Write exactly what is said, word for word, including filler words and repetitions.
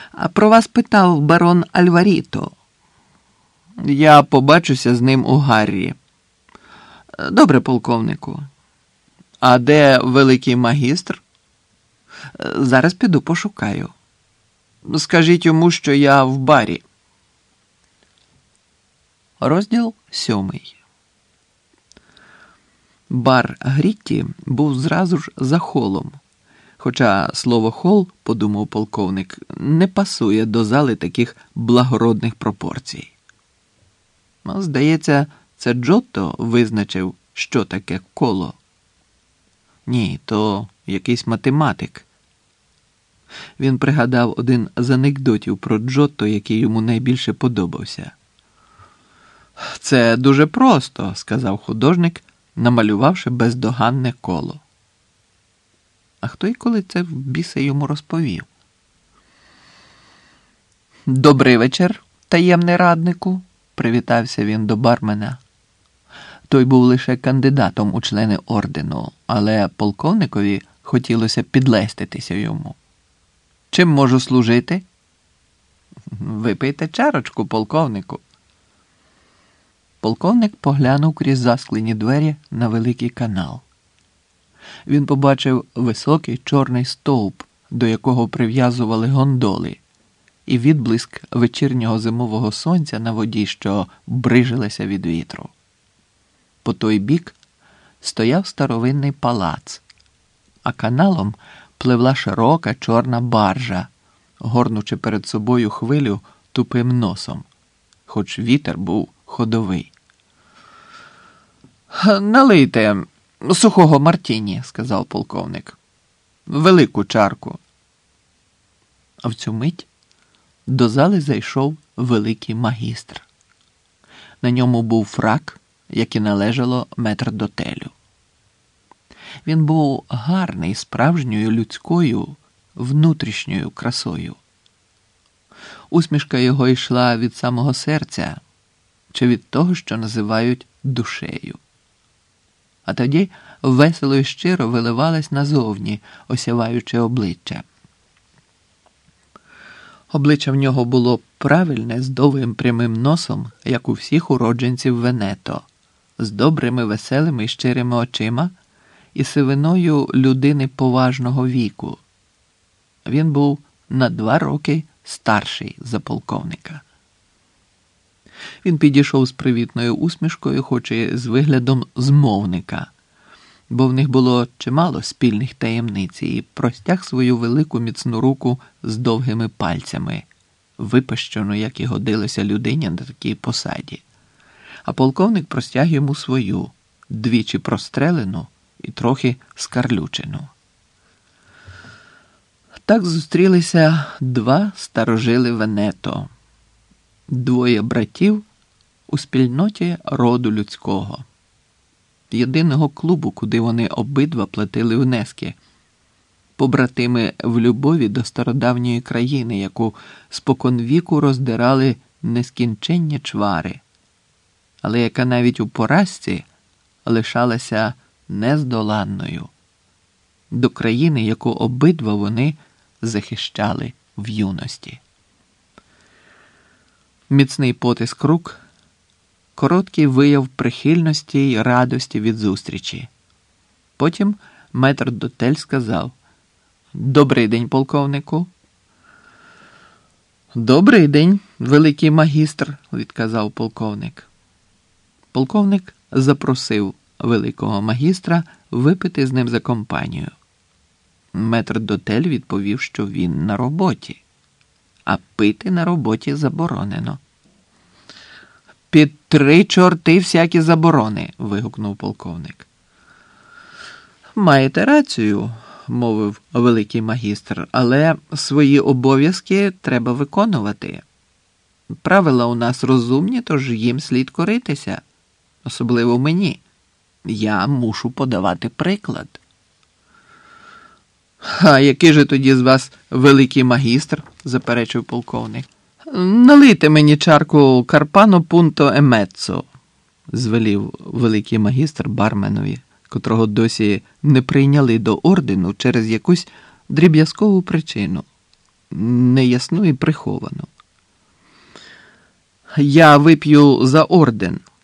А про вас питав барон Альваріто. Я побачуся з ним у Гаррі. Добре, полковнику. А де великий магістр? Зараз піду пошукаю. Скажіть йому, що я в барі. Розділ сьомий. Бар Грітті був зразу ж за холом. Хоча слово «хол», подумав полковник, не пасує до зали таких благородних пропорцій. Здається, це Джотто визначив, що таке коло. Ні, то якийсь математик. Він пригадав один з анекдотів про Джотто, який йому найбільше подобався. «Це дуже просто», – сказав художник, намалювавши бездоганне коло. А хто і коли це в біса йому розповів? «Добрий вечір, таємний раднику», – привітався він до бармена. Той був лише кандидатом у члени ордену, але полковникові хотілося підлеститися йому. «Чим можу служити?» «Випийте чарочку, полковнику». Полковник поглянув крізь засклені двері на великий канал. Він побачив високий чорний стовп, до якого прив'язували гондоли, і відблиск вечірнього зимового сонця на воді, що брижилася від вітру. По той бік стояв старовинний палац, а каналом пливла широка чорна баржа, горнучи перед собою хвилю тупим носом, хоч вітер був ходовий. «Налийте сухого мартіні», – сказав полковник. «Велику чарку». А в цю мить до зали зайшов великий магістр. На ньому був фрак, як і належало метрдотелю. Він був гарний справжньою людською внутрішньою красою. Усмішка його йшла від самого серця чи від того, що називають душею. А тоді весело і щиро виливалась назовні, осяваючи обличчя. Обличчя в нього було правильне, з довгим прямим носом, як у всіх уродженців Венето, з добрими, веселими і щирими очима і сивиною людини поважного віку. Він був на два роки старший за полковника. Він підійшов з привітною усмішкою, хоч і з виглядом змовника, бо в них було чимало спільних таємниць, і простяг свою велику міцну руку з довгими пальцями, випащену, як і годилося людині на такій посаді. А полковник простяг йому свою, двічі прострелену і трохи скарлючену. Так зустрілися два старожили Венето, двоє братів у спільноті роду людського, єдиного клубу, куди вони обидва платили внески, побратими в любові до стародавньої країни, яку споконвіку роздирали нескінченні чвари, але яка навіть у поразці лишалася нездоланною, до країни, яку обидва вони захищали в юності. Міцний потиск рук, короткий вияв прихильності й радості від зустрічі. Потім метрдотель сказав: «Добрий день, полковнику». «Добрий день, великий магістр», – відказав полковник. Полковник запросив великого магістра випити з ним за компанію. Метрдотель відповів, що він на роботі, а пити на роботі заборонено. «Під три чорти всякі заборони!» – вигукнув полковник. «Маєте рацію», – мовив великий магістр, «але свої обов'язки треба виконувати. Правила у нас розумні, тож їм слід коритися, особливо мені. Я мушу подавати приклад». «А який же тоді з вас великий магістр?» – заперечив полковник. «Налийте мені чарку Карпано Пунто Емеццо», – звелів великий магістр барменові, котрого досі не прийняли до ордену через якусь дріб'язкову причину. неясну і приховану. «Я вип'ю за орден»,